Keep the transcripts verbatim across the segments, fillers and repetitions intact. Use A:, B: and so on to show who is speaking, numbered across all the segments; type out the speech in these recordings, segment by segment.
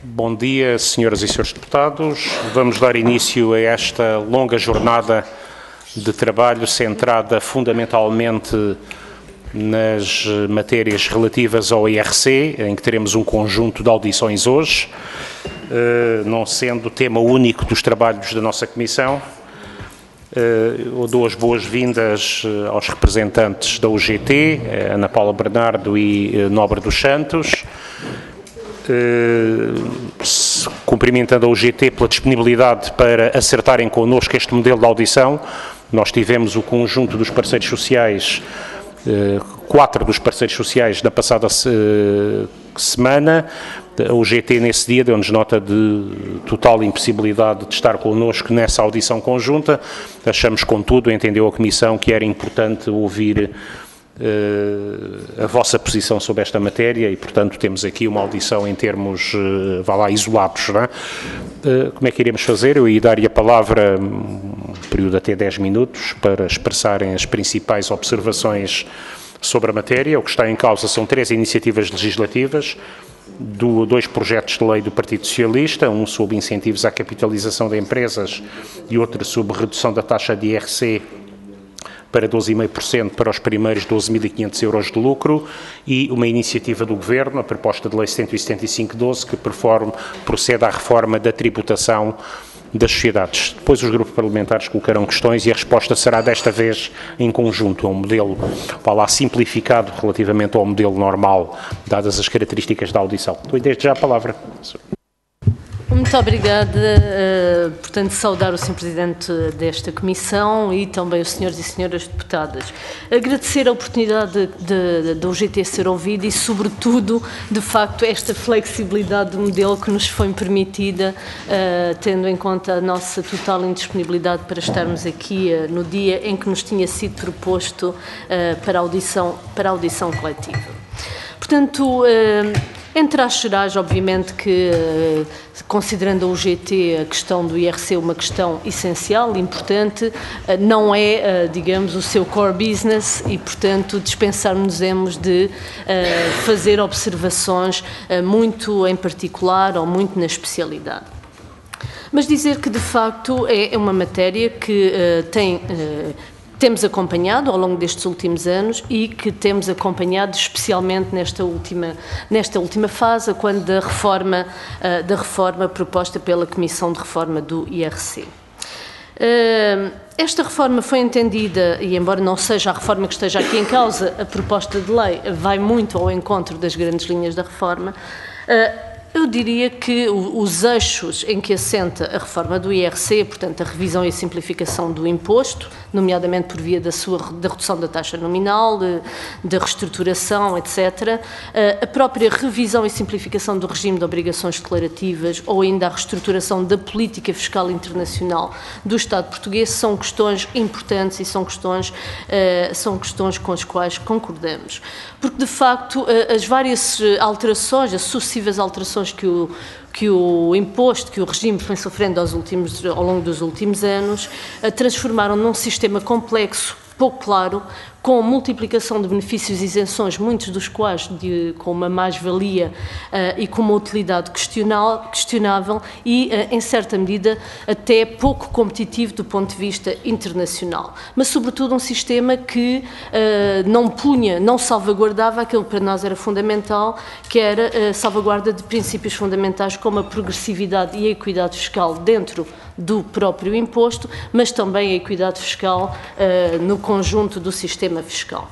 A: Bom dia, senhoras e senhores deputados. Vamos dar início a esta longa jornada de trabalho centrada fundamentalmente nas matérias relativas ao I R C, em que teremos um conjunto de audições hoje, não sendo tema único dos trabalhos da nossa Comissão. Eu dou as boas-vindas aos representantes da U G T, Ana Paula Bernardo e Nobre dos Santos, cumprimentando a U G T pela disponibilidade para acertarem connosco este modelo de audição. Nós tivemos o conjunto dos parceiros sociais, quatro dos parceiros sociais da passada semana. A U G T nesse dia deu-nos nota de total impossibilidade de estar connosco nessa audição conjunta. Achamos, contudo, entendeu a Comissão que era importante ouvir uh, a vossa posição sobre esta matéria e, portanto, temos aqui uma audição em termos, uh, vá lá, isolados, não é? Uh, como é que iremos fazer? Eu ia dar-lhe a palavra, um período até dez minutos, para expressarem as principais observações sobre a matéria. O que está em causa são três iniciativas legislativas, do, dois projetos de lei do Partido Socialista, um sobre incentivos à capitalização de empresas e outro sobre redução da taxa de I R C para doze vírgula cinco por cento para os primeiros doze mil e quinhentos euros de lucro, e uma iniciativa do Governo, a proposta de lei cento e setenta e cinco barra doze, que performe, procede à reforma da tributação das sociedades. Depois os grupos parlamentares colocarão questões e a resposta será desta vez em conjunto, a um modelo, vá lá, simplificado relativamente ao modelo normal, dadas as características da audição. Dou desde já a palavra.
B: Muito obrigada. Uh, portanto, saudar o senhor Presidente desta Comissão e também os senhores e senhoras deputadas. Agradecer a oportunidade da U G T ser ouvida e, sobretudo, de facto, esta flexibilidade do modelo que nos foi permitida, uh, tendo em conta a nossa total indisponibilidade para estarmos aqui uh, no dia em que nos tinha sido proposto uh, para, a audição, para a audição coletiva. Portanto, uh, entre as gerais, obviamente que, considerando a U G T, a questão do I R C uma questão essencial, importante, não é, digamos, o seu core business e, portanto, dispensar-nos-emos de fazer observações muito em particular ou muito na especialidade. Mas dizer que, de facto, é uma matéria que tem... temos acompanhado ao longo destes últimos anos e que temos acompanhado especialmente nesta última, nesta última fase, quando da reforma, uh, da reforma proposta pela Comissão de Reforma do I R C. Uh, esta reforma foi entendida, e embora não seja a reforma que esteja aqui em causa, a proposta de lei vai muito ao encontro das grandes linhas da reforma. Uh, Eu diria que os eixos em que assenta a reforma do I R C, portanto, a revisão e a simplificação do imposto, nomeadamente por via da, sua, da redução da taxa nominal, de, da reestruturação, etcétera, a própria revisão e simplificação do regime de obrigações declarativas ou ainda a reestruturação da política fiscal internacional do Estado português são questões importantes e são questões, são questões com as quais concordamos. Porque, de facto, as várias alterações, as sucessivas alterações que o, que o imposto, que o regime foi sofrendo aos últimos, ao longo dos últimos anos, transformaram num sistema complexo, pouco claro, com multiplicação de benefícios e isenções, muitos dos quais de, com uma mais-valia uh, e com uma utilidade questionável e, uh, em certa medida, até pouco competitivo do ponto de vista internacional. Mas, sobretudo, um sistema que uh, não punha, não salvaguardava aquilo que para nós era fundamental, que era a salvaguarda de princípios fundamentais como a progressividade e a equidade fiscal dentro do próprio imposto, mas também a equidade fiscal uh, no conjunto do sistema fiscal.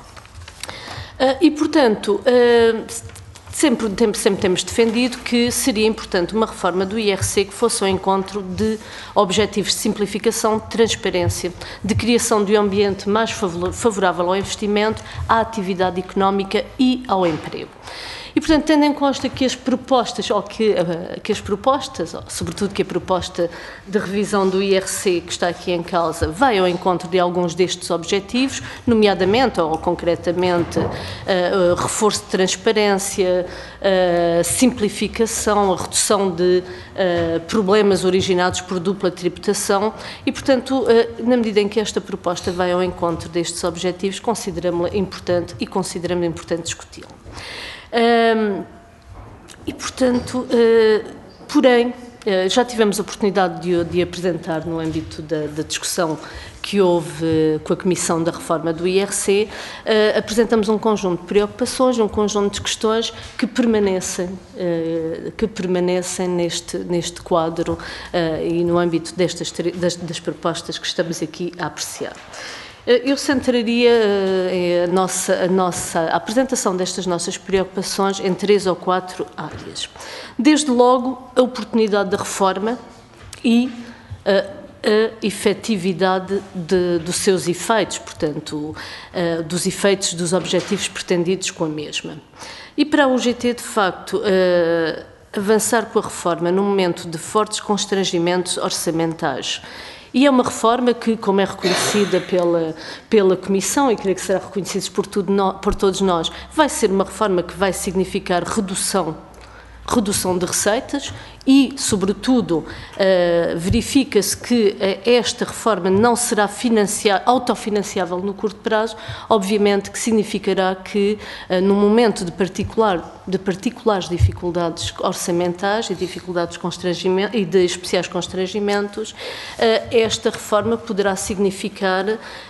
B: Uh, e, portanto, uh, sempre, sempre temos defendido que seria importante uma reforma do I R C que fosse ao encontro de objetivos de simplificação, de transparência, de criação de um ambiente mais favorável ao investimento, à atividade económica e ao emprego. E, portanto, tendo em conta que as propostas, ou que, que as propostas, sobretudo que a proposta de revisão do I R C que está aqui em causa, vai ao encontro de alguns destes objetivos, nomeadamente, ou concretamente, uh, reforço de transparência, uh, simplificação, a redução de uh, problemas originados por dupla tributação e, portanto, uh, na medida em que esta proposta vai ao encontro destes objetivos, consideramos-la importante e consideramos importante discuti-la. Um, e, portanto, uh, porém, já tivemos a oportunidade de, de apresentar no âmbito da, da discussão que houve com a Comissão da Reforma do I R C, uh, apresentamos um conjunto de preocupações, um conjunto de questões que permanecem, uh, que permanecem neste, neste quadro uh, e no âmbito destas, das, das propostas que estamos aqui a apreciar. Eu centraria a nossa, a nossa a apresentação destas nossas preocupações em três ou quatro áreas. Desde logo, a oportunidade da reforma e a a efetividade de, dos seus efeitos, portanto, uh, dos efeitos dos objetivos pretendidos com a mesma. E para a U G T, de facto, uh, avançar com a reforma num momento de fortes constrangimentos orçamentais. E é uma reforma que, como é reconhecida pela, pela Comissão, e creio que será reconhecida por, tudo no, por todos nós, vai ser uma reforma que vai significar redução, redução de receitas e, sobretudo, uh, verifica-se que uh, esta reforma não será autofinanciável no curto prazo, obviamente que significará que, uh, num momento de, particular, de particulares dificuldades orçamentais e dificuldades constrangimentos, e de especiais constrangimentos, uh, esta reforma poderá significar,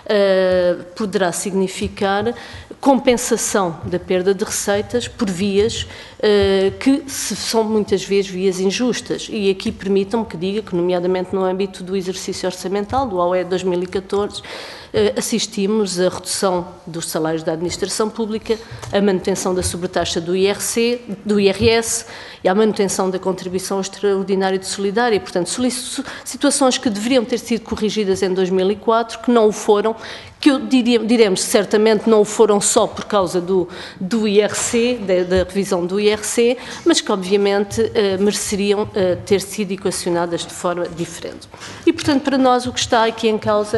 B: uh, poderá significar compensação da perda de receitas por vias uh, que são muitas vezes vias injustas. E aqui permitam-me que diga que, nomeadamente no âmbito do exercício orçamental, do A O E dois mil e catorze, assistimos à redução dos salários da administração pública, à manutenção da sobretaxa do I R C, do I R S e à manutenção da contribuição extraordinária de solidária. Portanto, situações que deveriam ter sido corrigidas em dois mil e quatro, que não o foram, que eu diria, diremos certamente não o foram só por causa do, do I R C, da, da revisão do I R C, mas que obviamente eh, mereceriam eh, ter sido equacionadas de forma diferente. E, portanto, para nós o que está aqui em causa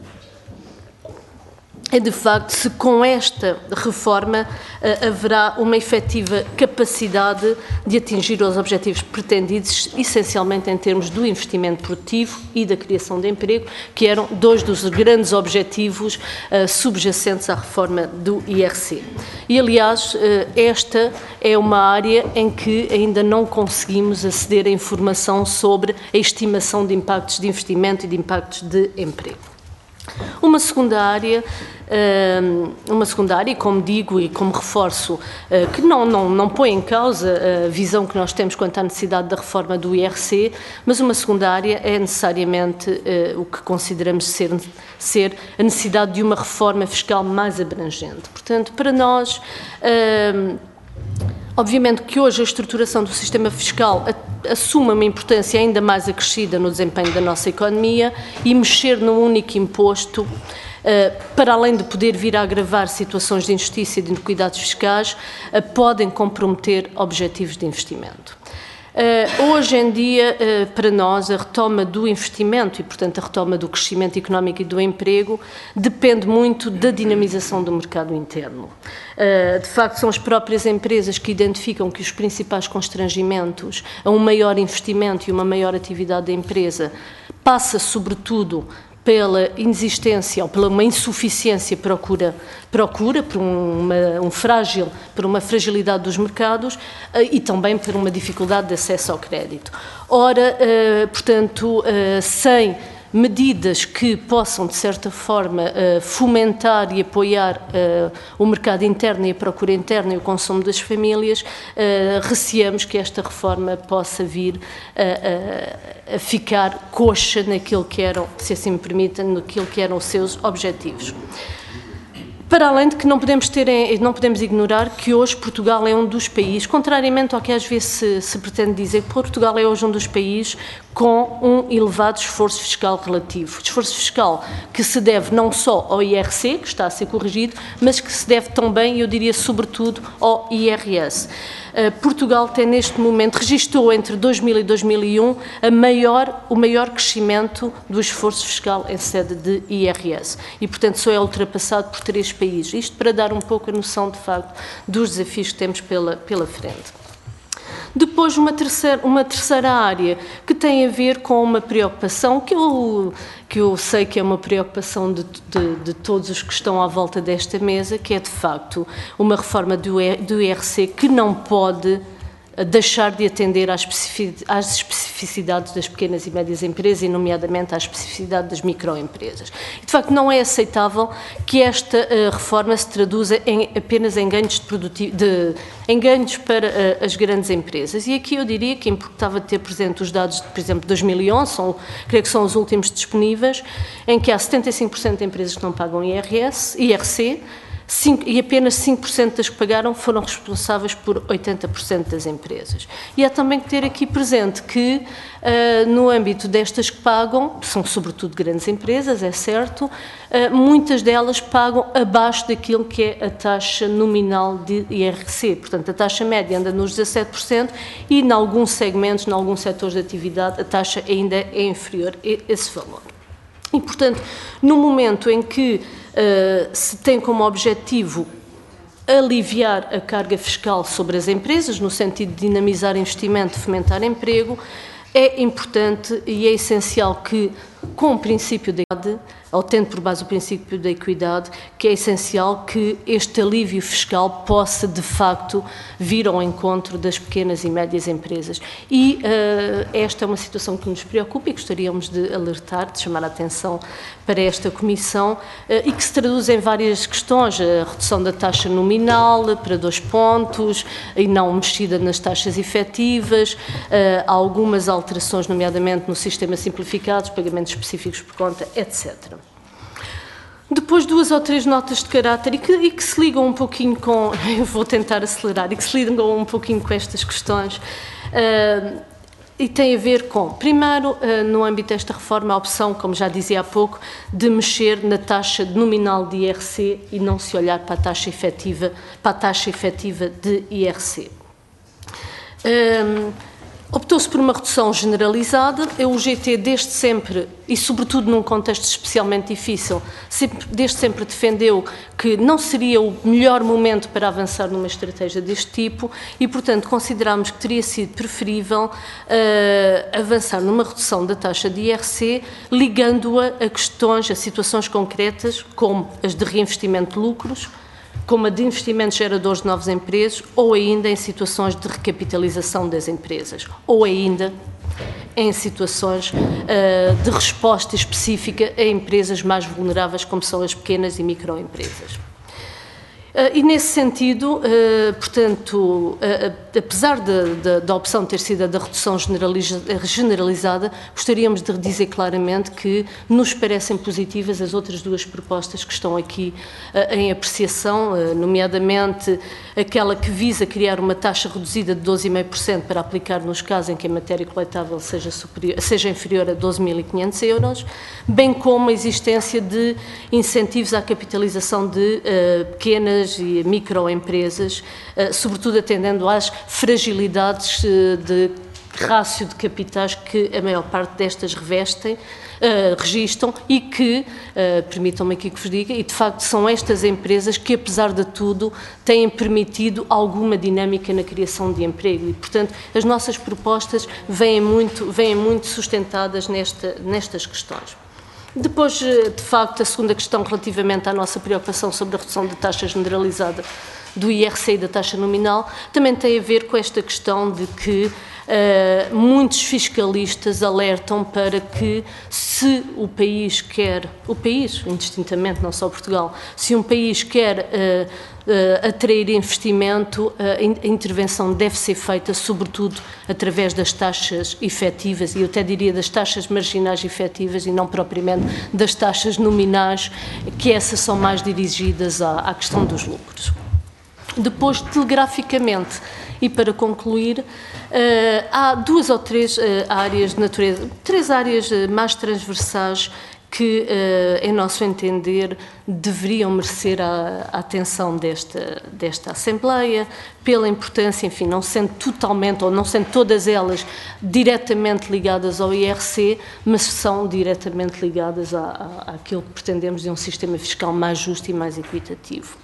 B: é, de facto, se com esta reforma uh, haverá uma efetiva capacidade de atingir os objetivos pretendidos, essencialmente em termos do investimento produtivo e da criação de emprego, que eram dois dos grandes objetivos uh, subjacentes à reforma do I R C. E, aliás, uh, esta é uma área em que ainda não conseguimos aceder a informação sobre a estimação de impactos de investimento e de impactos de emprego. Uma segunda área, uma segunda área, como digo e como reforço, que não, não, não põe em causa a visão que nós temos quanto à necessidade da reforma do I R C, mas uma segunda área é necessariamente o que consideramos ser, ser a necessidade de uma reforma fiscal mais abrangente. Portanto, para nós, obviamente que hoje a estruturação do sistema fiscal assume uma importância ainda mais acrescida no desempenho da nossa economia e mexer num único imposto, uh, para além de poder vir a agravar situações de injustiça e de iniquidades fiscais, uh, podem comprometer objetivos de investimento. Uh, hoje em dia, uh, para nós, a retoma do investimento e, portanto, a retoma do crescimento económico e do emprego depende muito da dinamização do mercado interno. Uh, de facto, são as próprias empresas que identificam que os principais constrangimentos a um maior investimento e uma maior atividade da empresa passa, sobretudo, pela inexistência ou pela uma insuficiência procura, procura por uma, um frágil, por uma fragilidade dos mercados e também por uma dificuldade de acesso ao crédito. Ora, portanto, sem medidas que possam, de certa forma, fomentar e apoiar o mercado interno e a procura interna e o consumo das famílias, receamos que esta reforma possa vir a, a ficar coxa naquilo que eram, se assim me permitem, naquilo que eram os seus objetivos. Para além de que não podemos, ter, não podemos ignorar que hoje Portugal é um dos países, contrariamente ao que às vezes se, se pretende dizer, que Portugal é hoje um dos países com um elevado esforço fiscal relativo. Esforço fiscal que se deve não só ao I R C, que está a ser corrigido, mas que se deve também, eu diria sobretudo, ao I R S. Uh, Portugal tem neste momento, registrou entre dois mil e dois mil e um a maior, o maior crescimento do esforço fiscal em sede de I R S e, portanto, só é ultrapassado por três países. Isto para dar um pouco a noção, de facto, dos desafios que temos pela, pela frente. Depois, uma terceira, uma terceira área que tem a ver com uma preocupação que eu, que eu sei que é uma preocupação de, de, de todos os que estão à volta desta mesa, que é, de facto, uma reforma do, do I R C que não pode deixar de atender às especificidades das pequenas e médias empresas e, nomeadamente, à especificidade das microempresas. De facto, não é aceitável que esta uh, reforma se traduza em, apenas em ganhos, de de, em ganhos para uh, as grandes empresas. E aqui eu diria que importava ter presente os dados, de, por exemplo, de dois mil e onze, são, creio que são os últimos disponíveis, em que há setenta e cinco por cento de empresas que não pagam I R S, I R C, cinco, e apenas cinco por cento das que pagaram foram responsáveis por oitenta por cento das empresas. E há também que ter aqui presente que, uh, no âmbito destas que pagam, são sobretudo grandes empresas, é certo, uh, muitas delas pagam abaixo daquilo que é a taxa nominal de I R C. Portanto, a taxa média anda nos dezassete por cento e, em alguns segmentos, em alguns setores de atividade, a taxa ainda é inferior a esse valor. E, portanto, no momento em que uh, se tem como objetivo aliviar a carga fiscal sobre as empresas, no sentido de dinamizar investimento, fomentar emprego, é importante e é essencial que, com o princípio da equidade, ou tendo por base o princípio da equidade, que é essencial que este alívio fiscal possa, de facto, vir ao encontro das pequenas e médias empresas. E uh, esta é uma situação que nos preocupa e gostaríamos de alertar, de chamar a atenção para esta Comissão, uh, e que se traduz em várias questões: a redução da taxa nominal para dois pontos e não mexida nas taxas efetivas, uh, algumas alterações, nomeadamente no sistema simplificado, pagamentos específicos por conta, etcétera. Depois, duas ou três notas de caráter e que, e que se ligam um pouquinho com, eu vou tentar acelerar, e que se ligam um pouquinho com estas questões, uh, e tem a ver com, primeiro, uh, no âmbito desta reforma, a opção, como já dizia há pouco, de mexer na taxa nominal de I R C e não se olhar para a taxa efetiva, para a taxa efetiva de I R C. Um, Optou-se por uma redução generalizada. O G T, desde sempre, e sobretudo num contexto especialmente difícil, sempre, desde sempre defendeu que não seria o melhor momento para avançar numa estratégia deste tipo e, portanto, considerámos que teria sido preferível uh, avançar numa redução da taxa de I R C, ligando-a a questões, a situações concretas, como as de reinvestimento de lucros, como a de investimentos geradores de novos empregos, ou ainda em situações de recapitalização das empresas, ou ainda em situações uh, de resposta específica a empresas mais vulneráveis, como são as pequenas e microempresas. Uh, e, nesse sentido, uh, portanto, uh, apesar de, de, da opção ter sido a da redução generaliza, generalizada, gostaríamos de dizer claramente que nos parecem positivas as outras duas propostas que estão aqui uh, em apreciação, uh, nomeadamente aquela que visa criar uma taxa reduzida de doze vírgula cinco por cento para aplicar nos casos em que a matéria coletável seja, superior, seja inferior a doze mil e quinhentos euros, bem como a existência de incentivos à capitalização de uh, pequenas e microempresas, sobretudo atendendo às fragilidades de rácio de capitais que a maior parte destas revestem, registam e que, permitam-me aqui que vos diga, e de facto são estas empresas que, apesar de tudo, têm permitido alguma dinâmica na criação de emprego e, portanto, as nossas propostas vêm muito, vêm muito sustentadas nesta, nestas questões. Depois, de facto, a segunda questão relativamente à nossa preocupação sobre a redução da taxa generalizada do I R C e da taxa nominal, também tem a ver com esta questão de que uh, muitos fiscalistas alertam para que se o país quer, o país, indistintamente, não só Portugal, se um país quer uh, uh, atrair investimento, uh, a intervenção deve ser feita, sobretudo, através das taxas efetivas, e eu até diria das taxas marginais efetivas e não propriamente das taxas nominais, que essas são mais dirigidas à, à questão dos lucros. Depois, telegraficamente, e para concluir, uh, há duas ou três uh, áreas de natureza, três áreas uh, mais transversais que, uh, em nosso entender, deveriam merecer a, a atenção desta, desta Assembleia, pela importância, enfim, não sendo totalmente, ou não sendo todas elas diretamente ligadas ao I R C, mas são diretamente ligadas à, à, àquilo que pretendemos de um sistema fiscal mais justo e mais equitativo.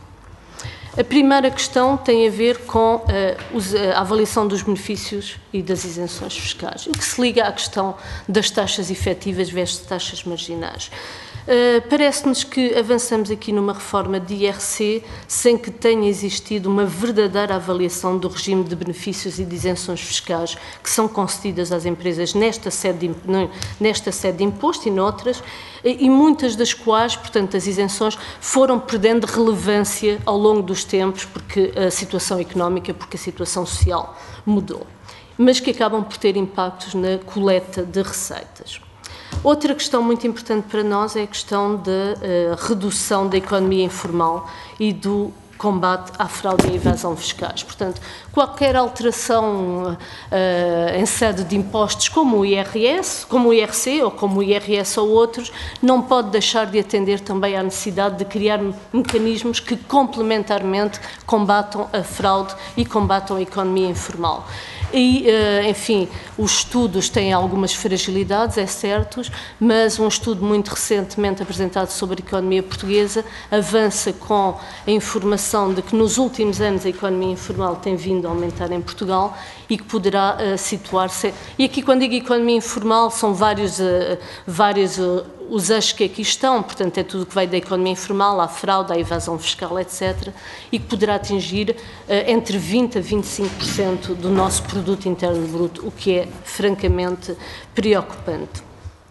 B: A primeira questão tem a ver com uh, os, a avaliação dos benefícios e das isenções fiscais, o que se liga à questão das taxas efetivas versus taxas marginais. Uh, Parece-nos que avançamos aqui numa reforma de I R C sem que tenha existido uma verdadeira avaliação do regime de benefícios e de isenções fiscais que são concedidas às empresas nesta sede de, nesta sede de imposto e noutras, e muitas das quais, portanto, as isenções foram perdendo relevância ao longo dos tempos porque a situação económica, porque a situação social mudou, mas que acabam por ter impactos na coleta de receitas. Outra questão muito importante para nós é a questão da uh, redução da economia informal e do combate à fraude e à evasão fiscais. Portanto, qualquer alteração uh, em sede de impostos como o I R S, como o I R C ou como o I R S ou outros, não pode deixar de atender também à necessidade de criar mecanismos que complementarmente combatam a fraude e combatam a economia informal. E, enfim, os estudos têm algumas fragilidades, é certo, mas um estudo muito recentemente apresentado sobre a economia portuguesa avança com a informação de que nos últimos anos a economia informal tem vindo a aumentar em Portugal e que poderá uh, situar-se... E aqui, quando digo economia informal, são vários, uh, vários uh, os eixos que aqui estão, portanto, é tudo que vai da economia informal à fraude, à evasão fiscal, etcétera, e que poderá atingir uh, entre vinte a vinte e cinco por cento do nosso produto interno bruto, o que é francamente preocupante.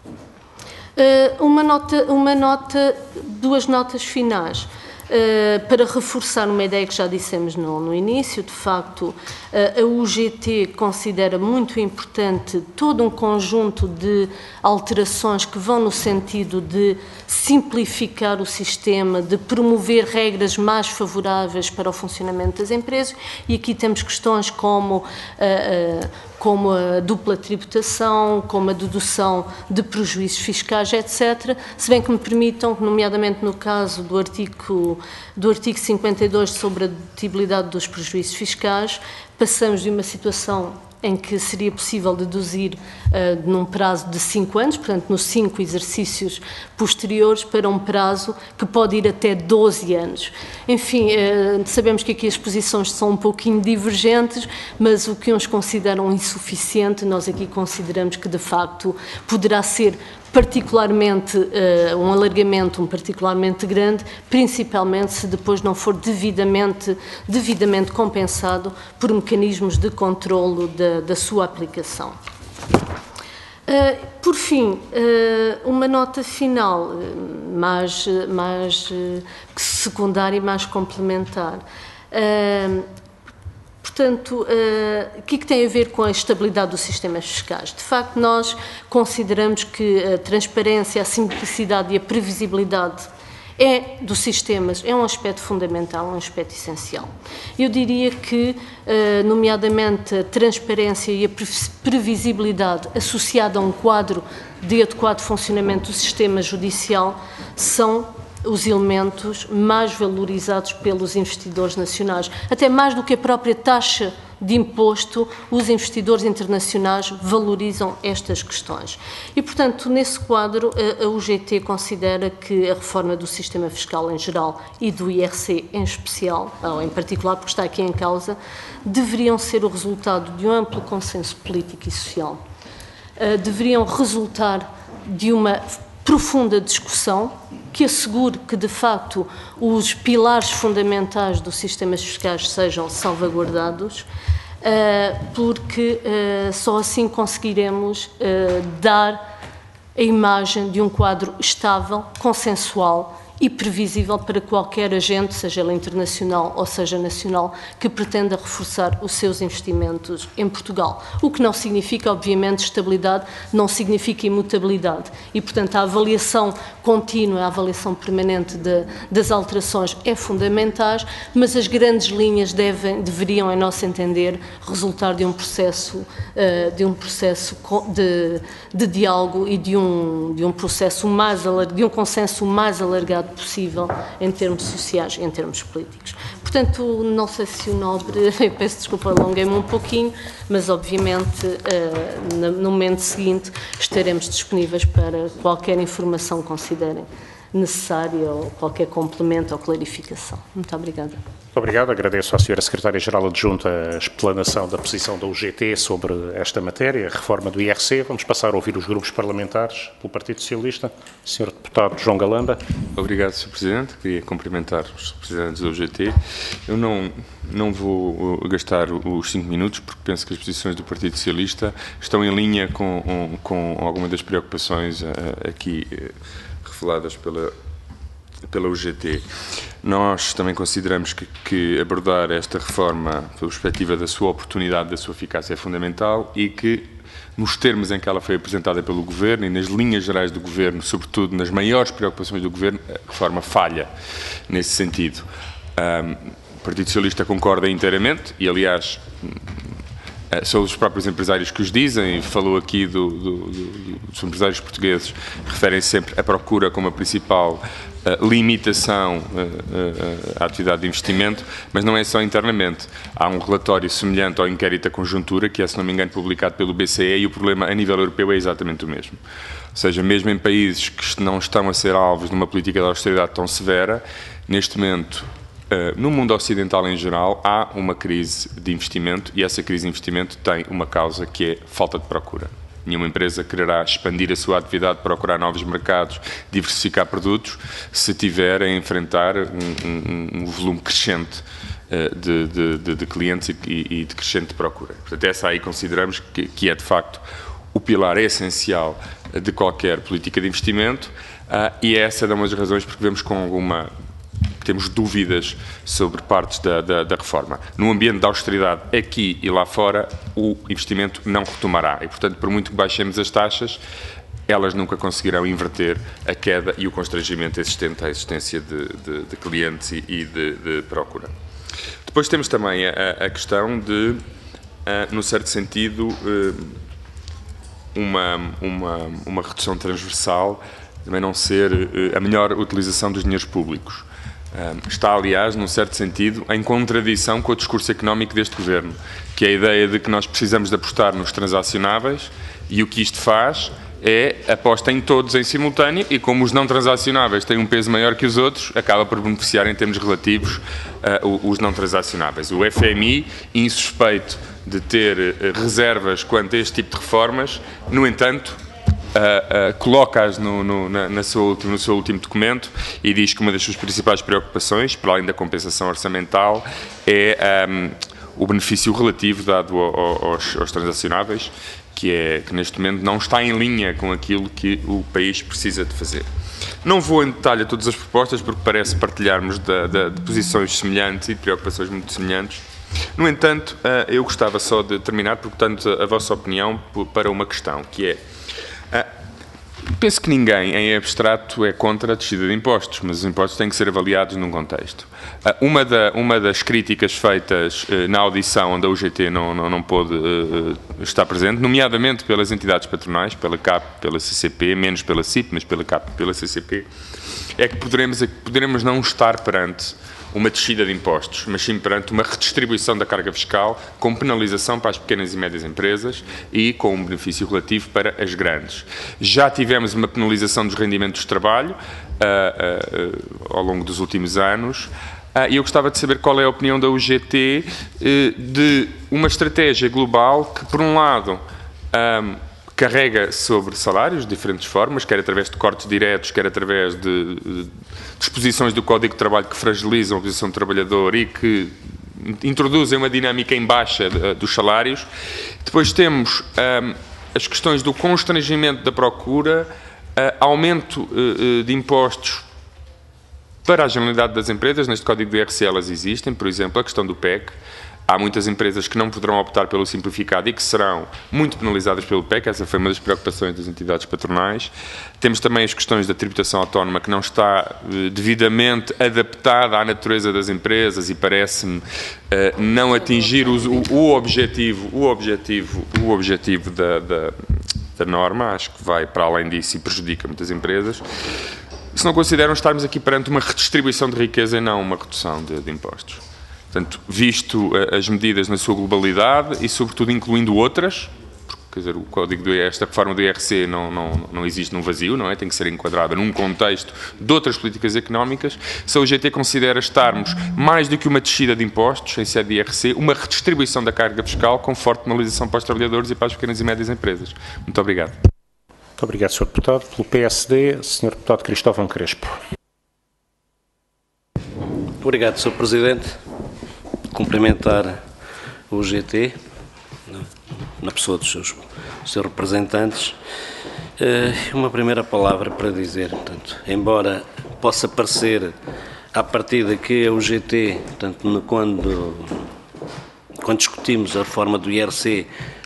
B: Uh, uma nota, uma nota, duas notas finais. Uh, para reforçar uma ideia que já dissemos no, no início, de facto, uh, a U G T considera muito importante todo um conjunto de alterações que vão no sentido de simplificar o sistema, de promover regras mais favoráveis para o funcionamento das empresas, e aqui temos questões como uh, uh, como a dupla tributação, como a dedução de prejuízos fiscais, etcétera, se bem que me permitam, nomeadamente no caso do artigo, do artigo cinquenta e dois sobre a dedutibilidade dos prejuízos fiscais, passamos de uma situação em que seria possível deduzir uh, num prazo de cinco anos, portanto, nos cinco exercícios posteriores, para um prazo que pode ir até doze anos. Enfim, uh, sabemos que aqui as posições são um pouquinho divergentes, mas o que uns consideram insuficiente, nós aqui consideramos que, de facto, poderá ser particularmente, uh, um alargamento um particularmente grande, principalmente se depois não for devidamente, devidamente compensado por mecanismos de controlo da, da sua aplicação. Uh, por fim, uh, uma nota final, uh, mais, mais uh, secundária e mais complementar. Uh, Portanto, uh, o que, é que tem a ver com a estabilidade dos sistemas fiscais? De facto, nós consideramos que a transparência, a simplicidade e a previsibilidade é, dos sistemas é um aspecto fundamental, um aspecto essencial. Eu diria que, uh, nomeadamente, a transparência e a previsibilidade associada a um quadro de adequado funcionamento do sistema judicial são os elementos mais valorizados pelos investidores nacionais. Até mais do que a própria taxa de imposto, os investidores internacionais valorizam estas questões. E, portanto, nesse quadro, a U G T considera que a reforma do sistema fiscal em geral e do I R C em especial, ou em particular porque está aqui em causa, deveriam ser o resultado de um amplo consenso político e social. Deveriam resultar de uma profunda discussão que assegure que, de facto, os pilares fundamentais dos sistemas fiscais sejam salvaguardados, porque só assim conseguiremos dar a imagem de um quadro estável, consensual e previsível para qualquer agente, seja ele internacional ou seja nacional, que pretenda reforçar os seus investimentos em Portugal. O que não significa, obviamente, estabilidade, não significa imutabilidade. E, portanto, a avaliação contínua, a avaliação permanente de, das alterações é fundamental, mas as grandes linhas devem, deveriam, em nosso entender, resultar de um processo, uh, de, um processo de, de diálogo e de um, de um processo mais alargado, de um consenso mais alargado possível em termos sociais e em termos políticos. Portanto, não sei se o nobre, eu peço desculpa, alonguei-me um pouquinho, mas obviamente no momento seguinte estaremos disponíveis para qualquer informação que considerem necessária ou qualquer complemento ou clarificação. Muito obrigada.
A: Muito obrigado. Agradeço à senhora Secretária-Geral Adjunta a explanação da posição da U G T sobre esta matéria, a reforma do I R C. Vamos passar a ouvir os grupos parlamentares pelo Partido Socialista. senhor Deputado João Galamba.
C: Obrigado, senhor Presidente. Queria cumprimentar os representantes da U G T. Eu não, não vou gastar os cinco minutos, porque penso que as posições do Partido Socialista estão em linha com, com algumas das preocupações aqui reveladas pela pela U G T. Nós também consideramos que, que abordar esta reforma pela perspectiva da sua oportunidade, da sua eficácia é fundamental e que, nos termos em que ela foi apresentada pelo Governo e nas linhas gerais do Governo, sobretudo nas maiores preocupações do Governo, a reforma falha nesse sentido. Um, o Partido Socialista concorda inteiramente e, aliás, são os próprios empresários que os dizem, falou aqui do, do, do, dos empresários portugueses, referem sempre à procura como a principal uh, limitação uh, uh, à atividade de investimento, mas não é só internamente. Há um relatório semelhante ao inquérito da conjuntura, que é, se não me engano, publicado pelo B C E, e o problema a nível europeu é exatamente o mesmo. Ou seja, mesmo em países que não estão a ser alvos de uma política de austeridade tão severa, neste momento, Uh, no mundo ocidental em geral, há uma crise de investimento e essa crise de investimento tem uma causa que é falta de procura. Nenhuma empresa quererá expandir a sua atividade, procurar novos mercados, diversificar produtos, se tiver a enfrentar um, um, um volume crescente uh, de, de, de, de clientes e, e de crescente procura. Portanto, essa aí consideramos que, que é, de facto, o pilar essencial de qualquer política de investimento uh, e essa é uma das razões porque vemos com alguma... temos dúvidas sobre partes da, da, da reforma. No ambiente da austeridade, aqui e lá fora, o investimento não retomará e, portanto, por muito que baixemos as taxas, elas nunca conseguirão inverter a queda e o constrangimento existente à existência de, de, de clientes e, e de, de procura. Depois temos também a, a questão de, uh, no certo sentido, uh, uma, uma, uma redução transversal, também não ser uh, a melhor utilização dos dinheiros públicos. Está, aliás, num certo sentido, em contradição com o discurso económico deste Governo, que é a ideia de que nós precisamos de apostar nos transacionáveis e o que isto faz é aposta em todos em simultâneo e como os não transacionáveis têm um peso maior que os outros, acaba por beneficiar em termos relativos uh, os não transacionáveis. O F M I, insuspeito de ter uh, reservas quanto a este tipo de reformas, no entanto, Uh, uh, coloca-as no, no, na, na sua, no seu último documento e diz que uma das suas principais preocupações, para além da compensação orçamental, é um, o benefício relativo dado ao, aos, aos transacionáveis, que, é, que neste momento não está em linha com aquilo que o país precisa de fazer. Não vou em detalhe a todas as propostas, porque parece partilharmos de, de, de posições semelhantes e de preocupações muito semelhantes. No entanto, uh, eu gostava só de terminar, portanto, a, a vossa opinião para uma questão, que é Uh, penso que ninguém em abstrato é contra a descida de impostos, mas os impostos têm que ser avaliados num contexto. Uh, uma, da, uma das críticas feitas uh, na audição onde a U G T não, não, não pôde uh, estar presente, nomeadamente pelas entidades patronais, pela C A P, pela C C P, menos pela C I P, mas pela C A P e pela C C P, é que poderemos, é que poderemos não estar perante uma descida de impostos, mas sim perante uma redistribuição da carga fiscal com penalização para as pequenas e médias empresas e com um benefício relativo para as grandes. Já tivemos uma penalização dos rendimentos de trabalho uh, uh, uh, ao longo dos últimos anos e uh, eu gostava de saber qual é a opinião da U G T uh, de uma estratégia global que, por um lado, um, carrega sobre salários de diferentes formas, quer através de cortes diretos, quer através de, de disposições do Código de Trabalho que fragilizam a posição do trabalhador e que introduzem uma dinâmica em baixa de, dos salários. Depois temos um, as questões do constrangimento da procura, uh, aumento uh, de impostos para a generalidade das empresas. Neste Código do I R C elas existem, por exemplo, a questão do P E C. Há muitas empresas que não poderão optar pelo simplificado e que serão muito penalizadas pelo P E C, essa foi uma das preocupações das entidades patronais. Temos também as questões da tributação autónoma, que não está eh, devidamente adaptada à natureza das empresas e parece-me eh, não atingir os, o, o objetivo, o objetivo, o objetivo da, da, da norma. Acho que vai para além disso e prejudica muitas empresas. Se não consideram estarmos aqui perante uma redistribuição de riqueza e não uma redução de, de impostos. Portanto, visto as medidas na sua globalidade e, sobretudo, incluindo outras, quer dizer, o código do esta reforma do I R C não, não, não existe num vazio, não é? Tem que ser enquadrada num contexto de outras políticas económicas. Se a U G T considera estarmos mais do que uma descida de impostos em sede de I R C, uma redistribuição da carga fiscal com forte penalização para os trabalhadores e para as pequenas e médias empresas. Muito obrigado.
A: Muito obrigado, senhor Deputado. Pelo P S D, senhor Deputado Cristóvão Crespo.
D: Obrigado, senhor Presidente. Cumprimentar o U G T, na pessoa dos seus, dos seus representantes. Uma primeira palavra para dizer, portanto, embora possa parecer à partida que a U G T, portanto, quando, quando discutimos a reforma do I R C,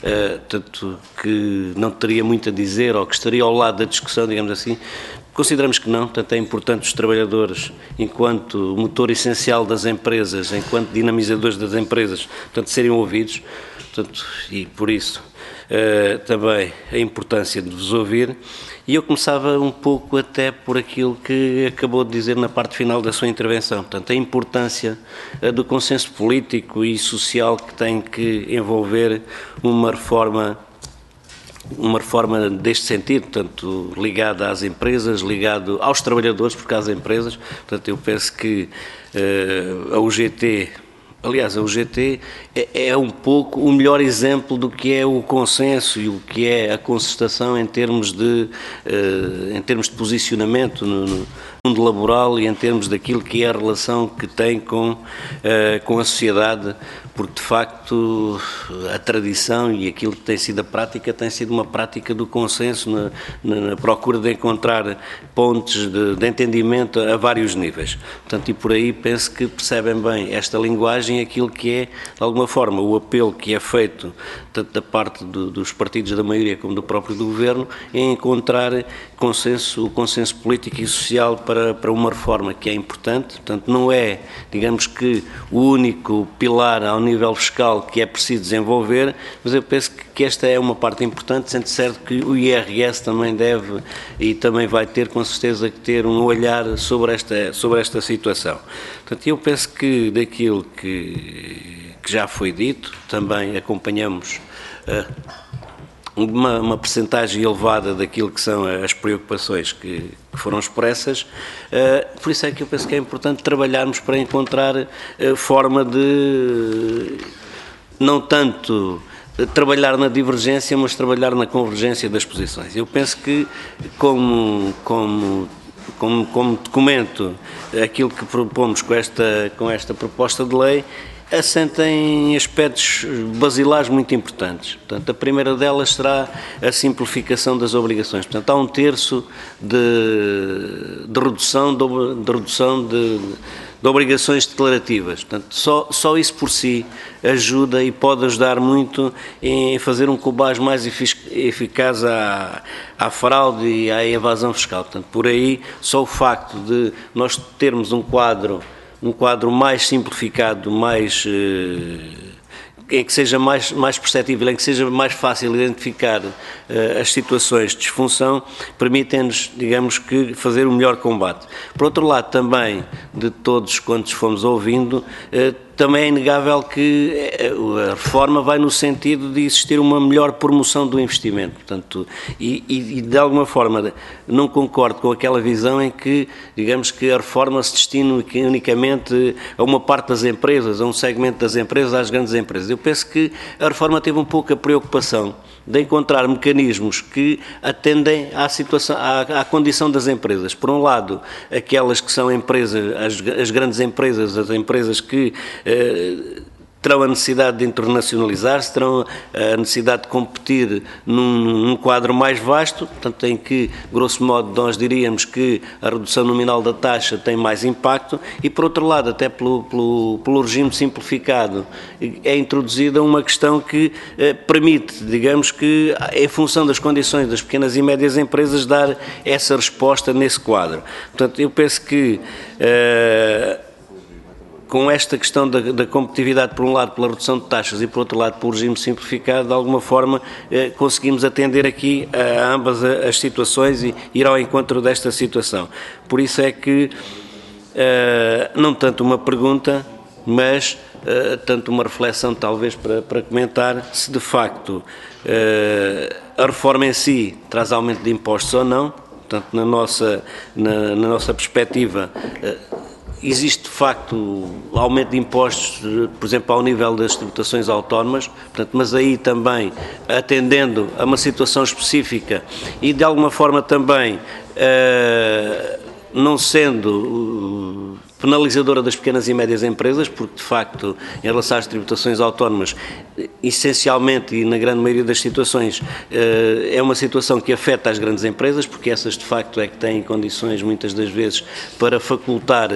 D: tanto que não teria muito a dizer ou que estaria ao lado da discussão, digamos assim, consideramos que não. Portanto, é importante os trabalhadores, enquanto motor essencial das empresas, enquanto dinamizadores das empresas, portanto, serem ouvidos, portanto, e por isso uh, também a importância de vos ouvir. E eu começava um pouco até por aquilo que acabou de dizer na parte final da sua intervenção, portanto, a importância uh, do consenso político e social que tem que envolver uma reforma uma reforma deste sentido, portanto, ligada às empresas, ligado aos trabalhadores, porque às empresas, portanto, eu penso que uh, a U G T, aliás, a U G T é, é um pouco o melhor exemplo do que é o consenso e o que é a concertação em termos de, uh, em termos de posicionamento no, no mundo laboral e em termos daquilo que é a relação que tem com, uh, com a sociedade, porque de facto a tradição e aquilo que tem sido a prática tem sido uma prática do consenso na, na, na procura de encontrar pontos de, de entendimento a vários níveis. Portanto, e por aí penso que percebem bem esta linguagem, aquilo que é, de alguma forma, o apelo que é feito tanto da parte do, dos partidos da maioria como do próprio do Governo em encontrar consenso, o consenso político e social para, para uma reforma que é importante. Portanto, não é, digamos que, o único pilar ao nível fiscal que é preciso desenvolver, mas eu penso que, que esta é uma parte importante, sendo certo que o I R S também deve e também vai ter, com certeza, que ter um olhar sobre esta, sobre esta situação. Portanto, eu penso que daquilo que, que já foi dito, também acompanhamos uh, uma, uma percentagem elevada daquilo que são as preocupações que, que foram expressas, uh, por isso é que eu penso que é importante trabalharmos para encontrar uh, forma de, não tanto trabalhar na divergência, mas trabalhar na convergência das posições. Eu penso que, como, como, como, como documento, aquilo que propomos com esta, com esta proposta de lei, assentem aspectos basilares muito importantes. Portanto, a primeira delas será a simplificação das obrigações. Portanto, há um terço de, de redução, de, de, redução de, de obrigações declarativas. Portanto, só, só isso por si ajuda e pode ajudar muito em fazer um combate mais eficaz à, à fraude e à evasão fiscal. Portanto, por aí, só o facto de nós termos um quadro um quadro mais simplificado, mais, em que seja mais, mais perceptível, em que seja mais fácil identificar uh, as situações de disfunção, permitem-nos, digamos que, fazer o melhor combate. Por outro lado, também, de todos quantos fomos ouvindo, uh, também é inegável que a reforma vai no sentido de existir uma melhor promoção do investimento. Portanto, e, e de alguma forma não concordo com aquela visão em que, digamos que a reforma se destina unicamente a uma parte das empresas, a um segmento das empresas, às grandes empresas. Eu penso que a reforma teve um pouco a preocupação de encontrar mecanismos que atendem à situação, à, à condição das empresas. Por um lado, aquelas que são empresas, as, as grandes empresas, as empresas que eh, terão a necessidade de internacionalizar-se, terão a necessidade de competir num, num quadro mais vasto, portanto, em que, grosso modo, nós diríamos que a redução nominal da taxa tem mais impacto e, por outro lado, até pelo, pelo, pelo regime simplificado, é introduzida uma questão que eh, permite, digamos que, em função das condições das pequenas e médias empresas, dar essa resposta nesse quadro. Portanto, eu penso que eh, com esta questão da, da competitividade, por um lado, pela redução de taxas e, por outro lado, pelo regime simplificado, de alguma forma eh, conseguimos atender aqui a ambas as situações e ir ao encontro desta situação. Por isso é que, eh, não tanto uma pergunta, mas uh, tanto uma reflexão talvez para, para comentar se de facto uh, a reforma em si traz aumento de impostos ou não. Portanto, na nossa, na, na nossa perspectiva, uh, existe de facto aumento de impostos, por exemplo, ao nível das tributações autónomas, portanto, mas aí também atendendo a uma situação específica e de alguma forma também uh, não sendo uh, penalizadora das pequenas e médias empresas, porque de facto em relação às tributações autónomas, essencialmente e na grande maioria das situações, é uma situação que afeta as grandes empresas, porque essas de facto é que têm condições muitas das vezes para facultar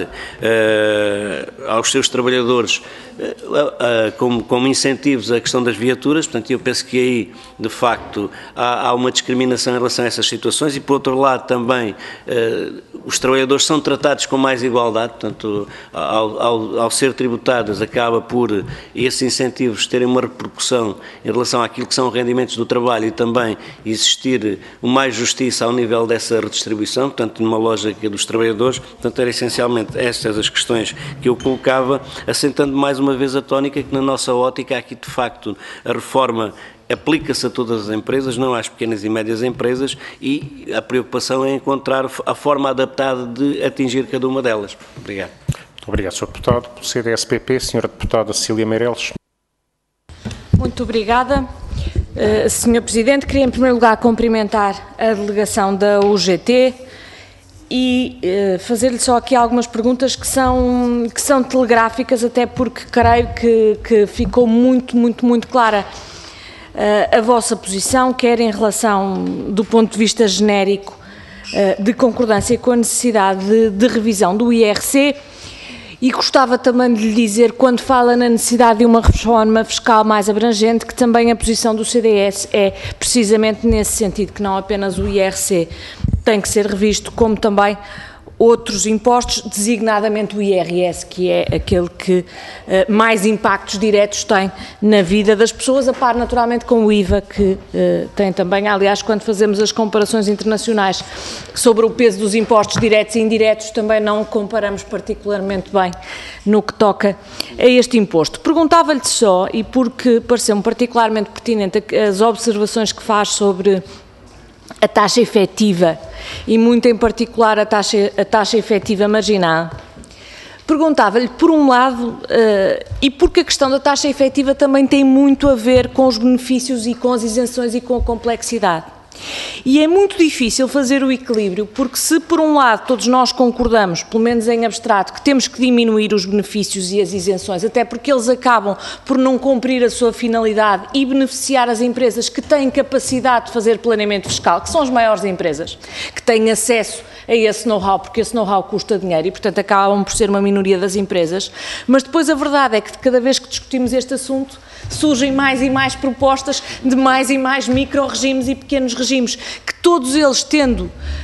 D: aos seus trabalhadores como, como incentivos a questão das viaturas. Portanto, eu penso que aí de facto há, há uma discriminação em relação a essas situações e por outro lado também os trabalhadores são tratados com mais igualdade. Portanto, ao, ao, ao ser tributados acaba por esses incentivos terem uma repercussão em relação àquilo que são rendimentos do trabalho e também existir mais justiça ao nível dessa redistribuição, portanto, numa lógica dos trabalhadores. Portanto, era essencialmente estas as questões que eu colocava, assentando mais uma vez a tónica que na nossa ótica aqui de facto a reforma aplica-se a todas as empresas, não às pequenas e médias empresas, e a preocupação é encontrar a forma adaptada de atingir cada uma delas. Obrigado.
A: Muito obrigado, senhor Deputado. Pelo C D S P P, senhora Deputada Cecília Meireles.
E: Muito obrigada. Uh, senhor Presidente, queria em primeiro lugar cumprimentar a delegação da U G T e uh, fazer-lhe só aqui algumas perguntas que são, que são telegráficas, até porque creio que, que ficou muito, muito, muito clara uh, a vossa posição, quer em relação, do ponto de vista genérico, uh, de concordância com a necessidade de, de revisão do I R C. E gostava também de lhe dizer, quando fala na necessidade de uma reforma fiscal mais abrangente, que também a posição do C D S é precisamente nesse sentido, que não apenas o I R C tem que ser revisto, como também outros impostos, designadamente o I R S, que é aquele que uh, mais impactos diretos tem na vida das pessoas, a par naturalmente com o I V A, que uh, tem também. Aliás, quando fazemos as comparações internacionais sobre o peso dos impostos diretos e indiretos, também não comparamos particularmente bem no que toca a este imposto. Perguntava-lhe só, e porque pareceu-me particularmente pertinente as observações que faz sobre a taxa efetiva, e muito em particular a taxa, a taxa efetiva marginal, perguntava-lhe, por um lado, uh, e porque a questão da taxa efetiva também tem muito a ver com os benefícios e com as isenções e com a complexidade. E é muito difícil fazer o equilíbrio, porque se por um lado todos nós concordamos, pelo menos em abstrato, que temos que diminuir os benefícios e as isenções, até porque eles acabam por não cumprir a sua finalidade e beneficiar as empresas que têm capacidade de fazer planeamento fiscal, que são as maiores empresas, que têm acesso a esse know-how, porque esse know-how custa dinheiro e, portanto, acabam por ser uma minoria das empresas. Mas depois a verdade é que cada vez que discutimos este assunto, surgem mais e mais propostas de mais e mais micro-regimes e pequenos regimes, que todos eles tendo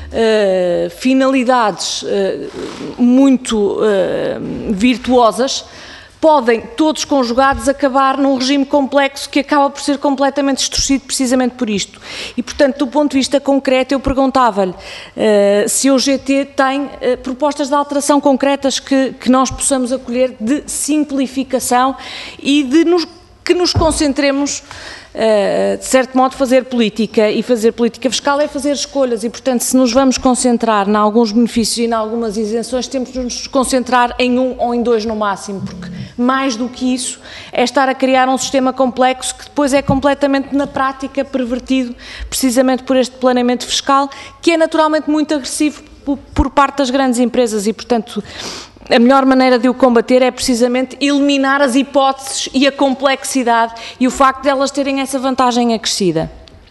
E: uh, finalidades uh, muito uh, virtuosas, podem, todos conjugados, acabar num regime complexo que acaba por ser completamente distorcido precisamente por isto. E, portanto, do ponto de vista concreto, eu perguntava-lhe uh, se a U G T tem uh, propostas de alteração concretas que, que nós possamos acolher de simplificação e de nos que nos concentremos, uh, de certo modo, fazer política, e fazer política fiscal é fazer escolhas, e, portanto, se nos vamos concentrar em alguns benefícios e em algumas isenções, temos de nos concentrar em um ou em dois no máximo, porque mais do que isso é estar a criar um sistema complexo que depois é completamente, na prática, pervertido, precisamente por este planeamento fiscal, que é naturalmente muito agressivo por, por parte das grandes empresas e, portanto, a melhor maneira de o combater é precisamente eliminar as hipóteses e a complexidade e o facto de elas terem essa vantagem acrescida.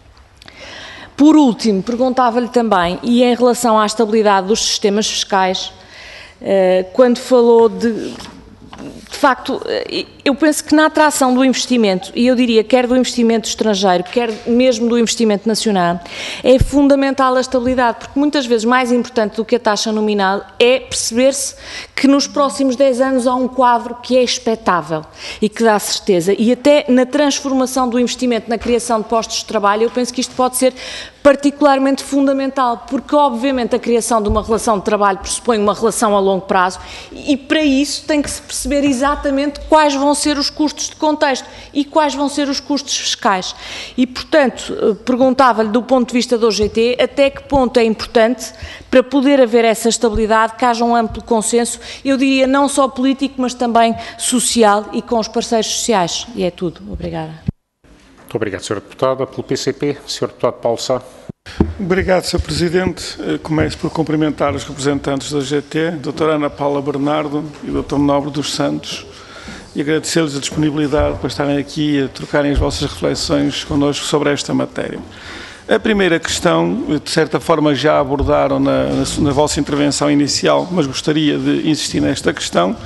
E: Por último, perguntava-lhe também, e em relação à estabilidade dos sistemas fiscais, quando falou de... De facto, eu penso que na atração do investimento, e eu diria quer do investimento estrangeiro, quer mesmo do investimento nacional, é fundamental a estabilidade, porque muitas vezes mais importante do que a taxa nominal é perceber-se que nos próximos dez anos há um quadro que é expectável e que dá certeza. E até na transformação do investimento, na criação de postos de trabalho, eu penso que isto pode ser particularmente fundamental, porque obviamente a criação de uma relação de trabalho pressupõe uma relação a longo prazo e para isso tem que se perceber exatamente quais vão ser os custos de contexto e quais vão ser os custos fiscais. E, portanto, perguntava-lhe do ponto de vista do O G T até que ponto é importante para poder haver essa estabilidade, que haja um amplo consenso, eu diria não só político, mas também social e com os parceiros sociais. E é tudo. Obrigada.
A: Muito obrigado, senhora Deputada. Pelo P C P, senhor Deputado Paulo Sá.
F: Obrigado, senhor Presidente. Começo por cumprimentar os representantes da O G T, a doutora Ana Paula Bernardo e o doutor Nobre dos Santos, e agradecer-lhes a disponibilidade para estarem aqui a trocarem as vossas reflexões connosco sobre esta matéria. A primeira questão, de certa forma, já abordaram na, na, na vossa intervenção inicial, mas gostaria de insistir nesta questão.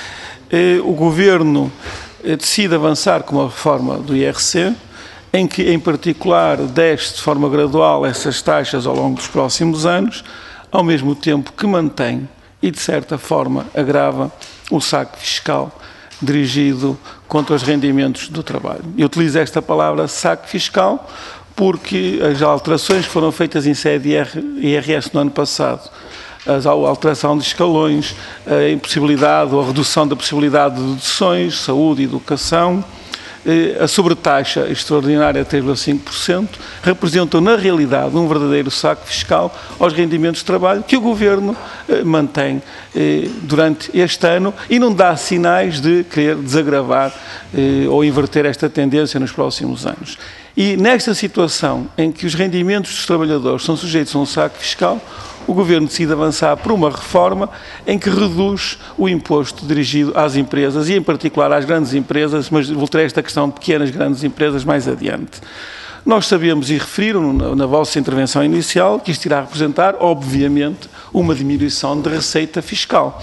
F: Eh, o Governo eh, decide avançar com a reforma do I R C, em que, em particular, desce de forma gradual essas taxas ao longo dos próximos anos, ao mesmo tempo que mantém e, de certa forma, agrava o saque fiscal dirigido contra os rendimentos do trabalho. Eu utilizo esta palavra saque fiscal porque as alterações que foram feitas em sede I R S no ano passado, a alteração de escalões, a impossibilidade ou a redução da possibilidade de deduções, saúde e educação, a sobretaxa extraordinária de três vírgula cinco por cento, representam na realidade um verdadeiro saque fiscal aos rendimentos de trabalho que o Governo eh, mantém eh, durante este ano e não dá sinais de querer desagravar eh, ou inverter esta tendência nos próximos anos. E nesta situação em que os rendimentos dos trabalhadores são sujeitos a um saque fiscal, o Governo decide avançar por uma reforma em que reduz o imposto dirigido às empresas e, em particular, às grandes empresas, mas voltarei a esta questão de pequenas e grandes empresas mais adiante. Nós sabemos e referiram na, na vossa intervenção inicial que isto irá representar, obviamente, uma diminuição de receita fiscal.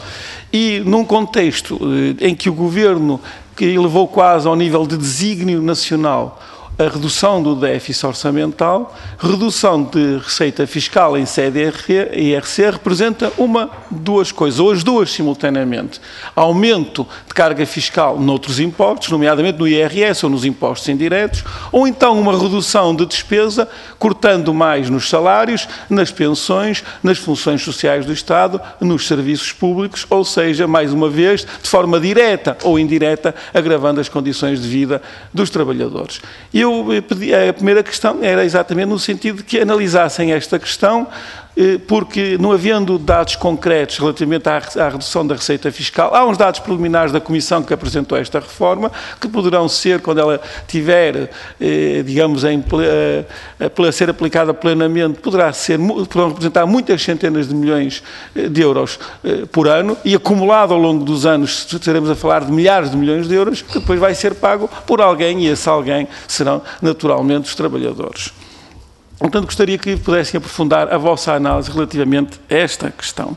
F: E num contexto eh, em que o Governo, que elevou quase ao nível de desígnio nacional a redução do déficit orçamental, redução de receita fiscal em sede I R C representa uma, duas coisas, ou as duas simultaneamente. Aumento de carga fiscal noutros impostos, nomeadamente no I R S ou nos impostos indiretos, ou então uma redução de despesa, cortando mais nos salários, nas pensões, nas funções sociais do Estado, nos serviços públicos, ou seja, mais uma vez, de forma direta ou indireta, agravando as condições de vida dos trabalhadores. Eu pedi, a primeira questão era exatamente no sentido de que analisassem esta questão, porque não havendo dados concretos relativamente à, à redução da receita fiscal, há uns dados preliminares da Comissão que apresentou esta reforma, que poderão ser, quando ela tiver, eh, digamos, em, eh, a ser aplicada plenamente, poderá ser, poderão representar muitas centenas de milhões de euros eh, por ano, e acumulado ao longo dos anos estaremos a falar de milhares de milhões de euros, que depois vai ser pago por alguém, e esse alguém serão naturalmente os trabalhadores. Portanto, gostaria que pudessem aprofundar a vossa análise relativamente a esta questão.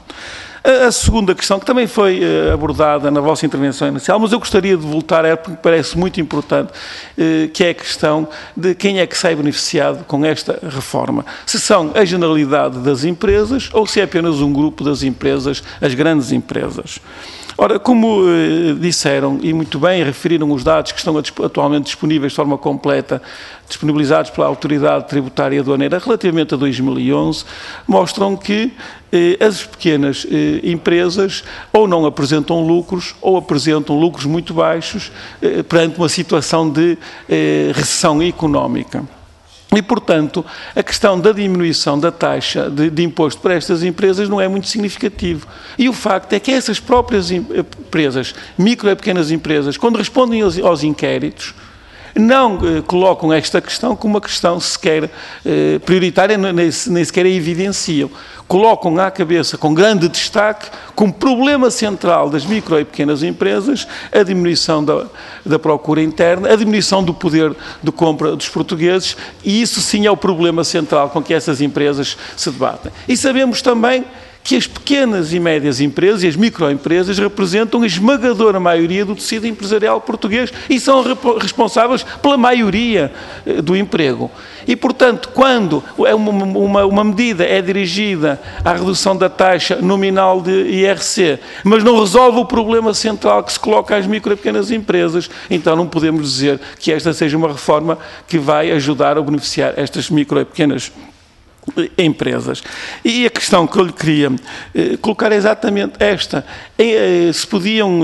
F: A segunda questão, que também foi abordada na vossa intervenção inicial, mas eu gostaria de voltar a ela porque me parece muito importante, que é a questão de quem é que sai beneficiado com esta reforma. Se são a generalidade das empresas ou se é apenas um grupo das empresas, as grandes empresas. Ora, como eh, disseram, e muito bem, referiram os dados que estão atualmente disponíveis de forma completa, disponibilizados pela Autoridade Tributária e Aduaneira relativamente a dois mil e onze, mostram que eh, as pequenas eh, empresas ou não apresentam lucros ou apresentam lucros muito baixos eh, perante uma situação de eh, recessão económica. E, portanto, a questão da diminuição da taxa de, de imposto para estas empresas não é muito significativo. E o facto é que essas próprias empresas, micro e pequenas empresas, quando respondem aos, aos inquéritos, não eh, colocam esta questão como uma questão sequer eh, prioritária, nem, nem sequer a evidenciam. Colocam à cabeça, com grande destaque, como problema central das micro e pequenas empresas, a diminuição da, da procura interna, a diminuição do poder de compra dos portugueses, e isso sim é o problema central com que essas empresas se debatem. E sabemos também que as pequenas e médias empresas e as microempresas representam a esmagadora maioria do tecido empresarial português e são responsáveis pela maioria do emprego. E, portanto, quando uma, uma, uma medida é dirigida à redução da taxa nominal de I R C, mas não resolve o problema central que se coloca às micro e pequenas empresas, então não podemos dizer que esta seja uma reforma que vai ajudar a beneficiar estas micro e pequenas empresas. E a questão que eu lhe queria eh, colocar é exatamente esta. Eh, se podiam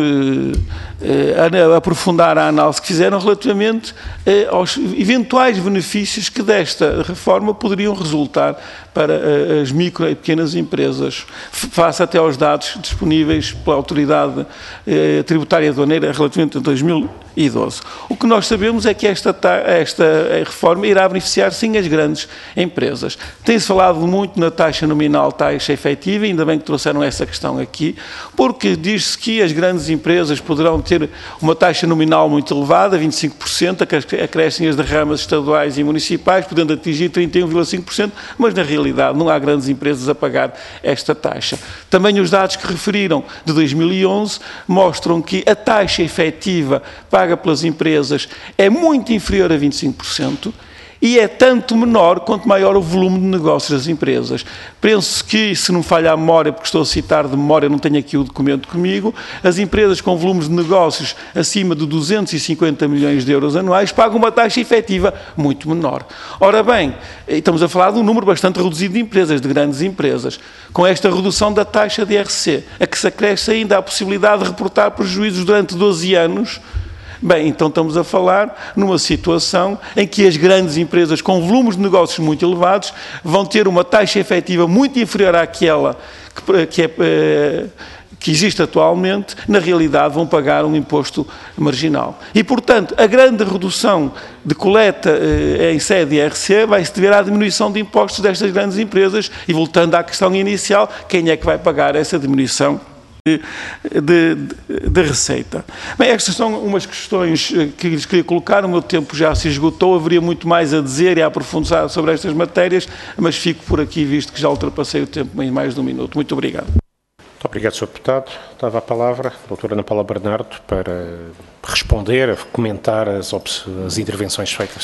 F: eh, eh, aprofundar a análise que fizeram relativamente eh, aos eventuais benefícios que desta reforma poderiam resultar para eh, as micro e pequenas empresas, face até aos dados disponíveis pela Autoridade eh, Tributária Aduaneira relativamente a dois mil e doze. O que nós sabemos é que esta, esta reforma irá beneficiar sim as grandes empresas. Tem-se falado muito na taxa nominal, taxa efetiva, ainda bem que trouxeram essa questão aqui, porque diz-se que as grandes empresas poderão ter uma taxa nominal muito elevada, vinte e cinco por cento, acrescem as derramas estaduais e municipais, podendo atingir trinta e um vírgula cinco por cento, mas na realidade não há grandes empresas a pagar esta taxa. Também os dados que referiram de dois mil e onze mostram que a taxa efetiva paga pelas empresas é muito inferior a vinte e cinco por cento, e é tanto menor quanto maior o volume de negócios das empresas. Penso que, se não falha a memória, porque estou a citar de memória, não tenho aqui o documento comigo, as empresas com volumes de negócios acima de duzentos e cinquenta milhões de euros anuais pagam uma taxa efetiva muito menor. Ora bem, estamos a falar de um número bastante reduzido de empresas, de grandes empresas. Com esta redução da taxa de I R C, a que se acresce ainda a possibilidade de reportar prejuízos durante doze anos, bem, então estamos a falar numa situação em que as grandes empresas com volumes de negócios muito elevados vão ter uma taxa efetiva muito inferior àquela que, que, é, que existe atualmente, na realidade vão pagar um imposto marginal. E, portanto, a grande redução de coleta eh, em sede de I R C vai-se dever à diminuição de impostos destas grandes empresas e, voltando à questão inicial, quem é que vai pagar essa diminuição De, de, de receita? Bem, estas são umas questões que lhes queria colocar, o meu tempo já se esgotou, haveria muito mais a dizer e a aprofundar sobre estas matérias, mas fico por aqui, visto que já ultrapassei o tempo em mais de um minuto. Muito obrigado.
A: Muito obrigado, senhor Deputado. Dava a palavra à doutora Ana Paula Bernardo para responder, comentar as, as intervenções feitas.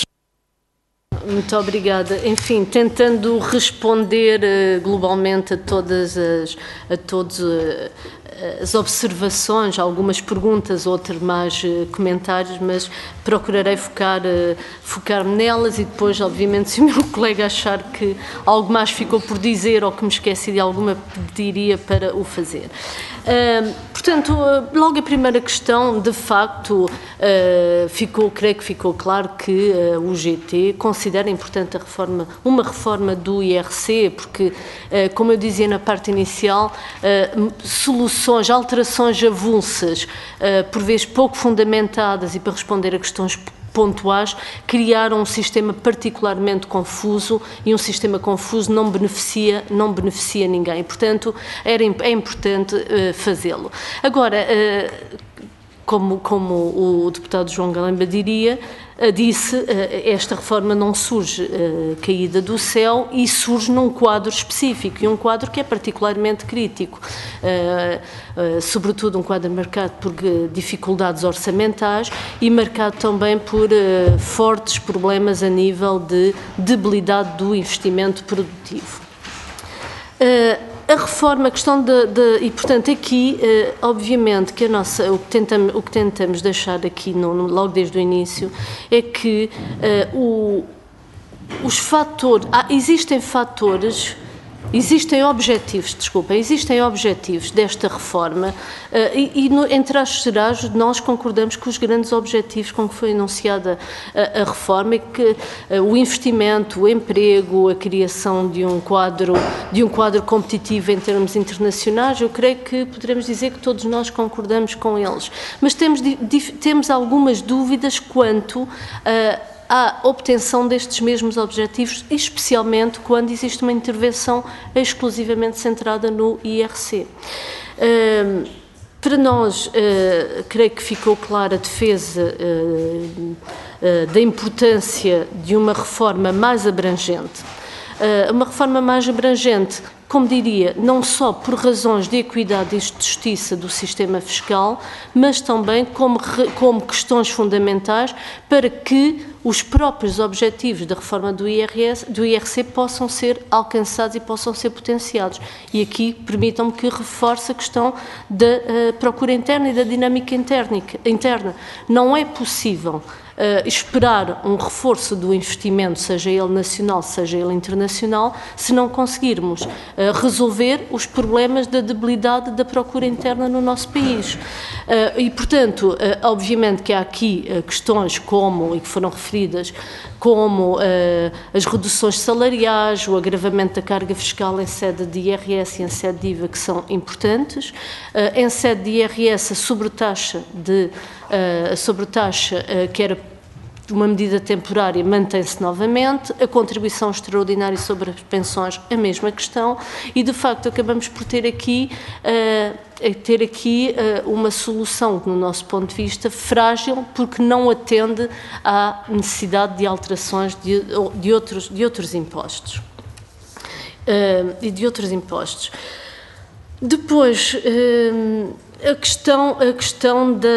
B: Muito obrigada. Enfim, tentando responder uh, globalmente a todas as, a todos, uh, as observações, algumas perguntas, outras mais uh, comentários, mas procurarei focar, uh, focar-me nelas e depois, obviamente, se o meu colega achar que algo mais ficou por dizer ou que me esqueci de alguma, pediria para o fazer. Uh, portanto, uh, logo a primeira questão, de facto, uh, ficou, creio que ficou claro que uh, o G T considera importante a reforma, uma reforma do I R C, porque, uh, como eu dizia na parte inicial, uh, soluções, alterações avulsas, uh, por vezes pouco fundamentadas e para responder a questões pontuais, criaram um sistema particularmente confuso e um sistema confuso não beneficia, não beneficia ninguém. Portanto, era, é importante uh, fazê-lo. Agora, uh, como, como o deputado João Galamba diria, uh, disse, uh, esta reforma não surge uh, caída do céu e surge num quadro específico, e um quadro que é particularmente crítico, uh, uh, sobretudo um quadro marcado por uh, dificuldades orçamentais e marcado também por uh, fortes problemas a nível de debilidade do investimento produtivo. Uh, A reforma, a questão de, de e portanto aqui, eh, obviamente que a nossa, o que tentamos, o que tentamos deixar aqui no, no, logo desde o início é que eh, o, os fatores, ah, existem fatores, existem objetivos, desculpa, existem objetivos desta reforma uh, e, e no, entre as gerais nós concordamos com os grandes objetivos com que foi enunciada a, a reforma e que uh, o investimento, o emprego, a criação de um quadro, de um quadro competitivo em termos internacionais, eu creio que poderemos dizer que todos nós concordamos com eles, mas temos, temos algumas dúvidas quanto a uh, à obtenção destes mesmos objetivos, especialmente quando existe uma intervenção exclusivamente centrada no I R C. Uh, para nós, uh, creio que ficou clara a defesa uh, uh, da importância de uma reforma mais abrangente. Uh, uma reforma mais abrangente, como diria, não só por razões de equidade e de justiça do sistema fiscal, mas também como, como questões fundamentais para que os próprios objetivos da reforma do I R S, do I R C possam ser alcançados e possam ser potenciados. E aqui permitam-me que reforce a questão da uh, procura interna e da dinâmica interna. Não é possível uh, esperar um reforço do investimento, seja ele nacional, seja ele internacional, se não conseguirmos uh, resolver os problemas da debilidade da procura interna no nosso país. Uh, e, portanto, uh, obviamente que há aqui uh, questões como, e que foram referidas, como uh, as reduções salariais, o agravamento da carga fiscal em sede de I R S e em sede de I V A, que são importantes. Uh, em sede de I R S, a sobretaxa, de, uh, a sobretaxa uh, que era uma medida temporária, mantém-se novamente, a contribuição extraordinária sobre as pensões, a mesma questão, e de facto acabamos por ter aqui, uh, ter aqui uh, uma solução, no nosso ponto de vista, frágil, porque não atende à necessidade de alterações de, de, outros, de outros impostos. Uh, e de outros impostos. Depois, uh, A questão, a questão da,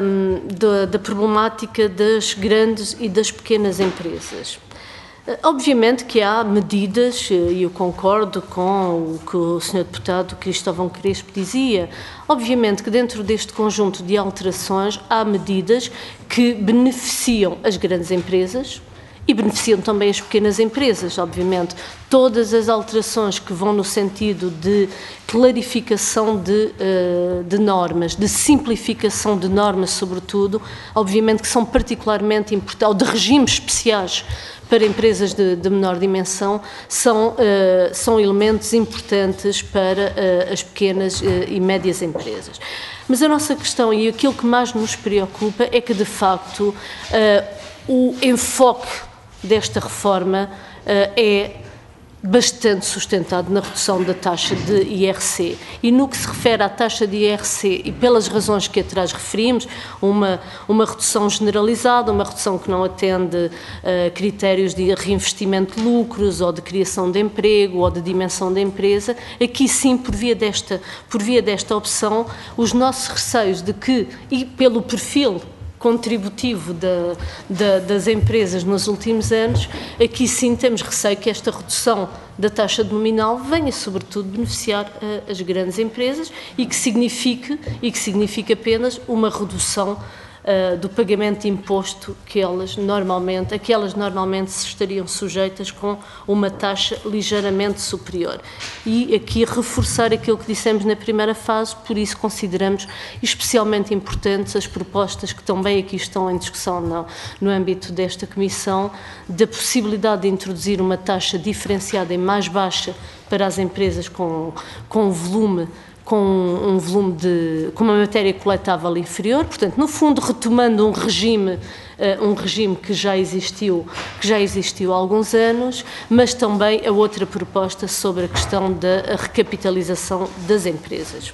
B: da, da problemática das grandes e das pequenas empresas. Obviamente que há medidas, e eu concordo com o que o senhor Deputado Cristóvão Crespo dizia, obviamente que dentro deste conjunto de alterações há medidas que beneficiam as grandes empresas, e beneficiam também as pequenas empresas, obviamente. Todas as alterações que vão no sentido de clarificação de, uh, de normas, de simplificação de normas, sobretudo, obviamente que são particularmente importantes, ou de regimes especiais para empresas de, de menor dimensão, são, uh, são elementos importantes para uh, as pequenas uh, e médias empresas. Mas a nossa questão, e aquilo que mais nos preocupa, é que, de facto, uh, o enfoque desta reforma uh, é bastante sustentado na redução da taxa de I R C. E no que se refere à taxa de I R C, e pelas razões que atrás referimos, uma, uma redução generalizada, uma redução que não atende uh, critérios de reinvestimento de lucros, ou de criação de emprego, ou de dimensão da empresa, aqui sim, por via desta, por via desta opção, os nossos receios de que, e pelo perfil contributivo da, da, das empresas nos últimos anos, aqui sim temos receio que esta redução da taxa nominal venha sobretudo beneficiar uh, as grandes empresas e que signifique, e que signifique apenas uma redução uh, do pagamento de imposto que elas normalmente, a que elas normalmente se estariam sujeitas com uma taxa ligeiramente superior. E aqui reforçar aquilo que dissemos na primeira fase, por isso consideramos especialmente importantes as propostas que também aqui estão em discussão no, no âmbito desta Comissão, da possibilidade de introduzir uma taxa diferenciada e mais baixa para as empresas com, com volume com um volume de, com uma matéria coletável inferior, portanto, no fundo, retomando um regime, uh, um regime que já existiu, que já existiu há alguns anos, mas também a outra proposta sobre a questão da recapitalização das empresas.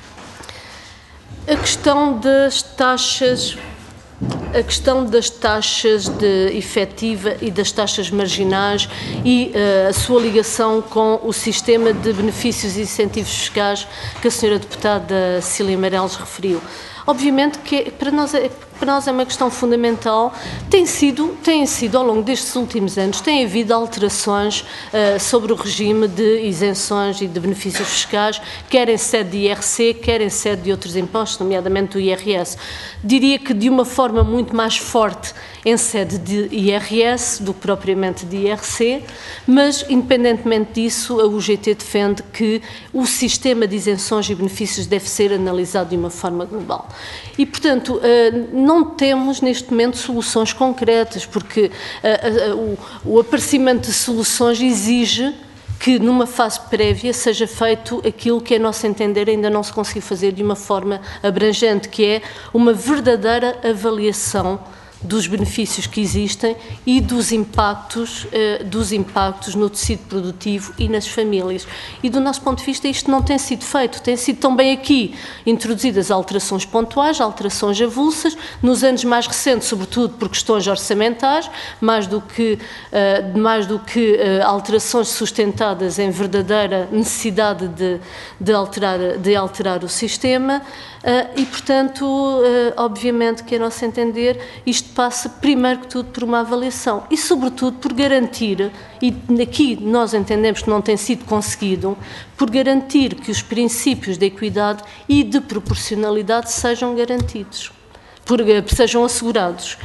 B: A questão das taxas A questão das taxas de efetiva e das taxas marginais e uh, a sua ligação com o sistema de benefícios e incentivos fiscais que a senhora deputada Cília Meireles referiu. Obviamente que para nós é, para nós é uma questão fundamental. Tem sido, tem sido, ao longo destes últimos anos, tem havido alterações uh, sobre o regime de isenções e de benefícios fiscais, quer em sede de I R C, quer em sede de outros impostos, nomeadamente do I R S. Diria que de uma forma muito mais forte em sede de I R S do que propriamente de I R C, mas, independentemente disso, a U G T defende que o sistema de isenções e benefícios deve ser analisado de uma forma global. E, portanto, não temos neste momento soluções concretas, porque o aparecimento de soluções exige que numa fase prévia seja feito aquilo que, a nosso entender, ainda não se conseguiu fazer de uma forma abrangente, que é uma verdadeira avaliação dos benefícios que existem e dos impactos, eh, dos impactos no tecido produtivo e nas famílias. E do nosso ponto de vista isto não tem sido feito, tem sido também aqui introduzidas alterações pontuais, alterações avulsas, nos anos mais recentes, sobretudo por questões orçamentais, mais do que, eh, mais do que eh, alterações sustentadas em verdadeira necessidade de, de, alterar, de alterar o sistema. Uh, e, portanto, uh, obviamente que, a nosso entender, isto passa, primeiro que tudo, por uma avaliação e, sobretudo, por garantir, e aqui nós entendemos que não tem sido conseguido, por garantir que os princípios de equidade e de proporcionalidade sejam garantidos, por, sejam assegurados.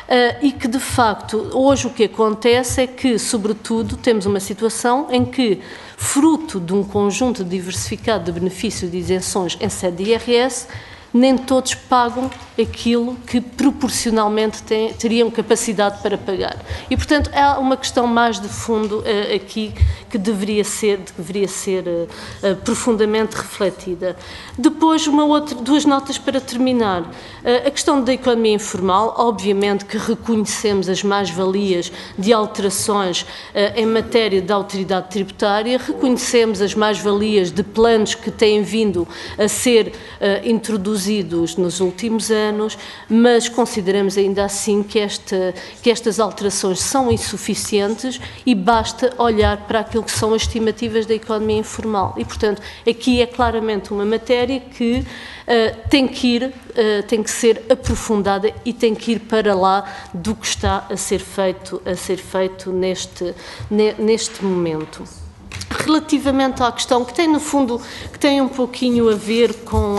B: e que, de facto, hoje o que acontece é que, sobretudo, temos uma situação em que, fruto de um conjunto diversificado de benefícios e de isenções em sede de I R S, nem todos pagam aquilo que proporcionalmente têm, teriam capacidade para pagar. E, portanto, há uma questão mais de fundo uh, aqui que deveria ser, deveria ser uh, uh, profundamente refletida. Depois, uma outra, duas notas para terminar. Uh, a questão da economia informal, obviamente que reconhecemos as mais-valias de alterações uh, em matéria de autoridade tributária, reconhecemos as mais-valias de planos que têm vindo a ser uh, introduzidos nos últimos anos, mas consideramos ainda assim que, esta, que estas alterações são insuficientes e basta olhar para aquilo que são as estimativas da economia informal. E, portanto, aqui é claramente uma matéria que uh, tem que ir, uh, tem que ser aprofundada e tem que ir para lá do que está a ser feito, a ser feito neste, neste momento. Relativamente à questão que tem, no fundo, que tem um pouquinho a ver com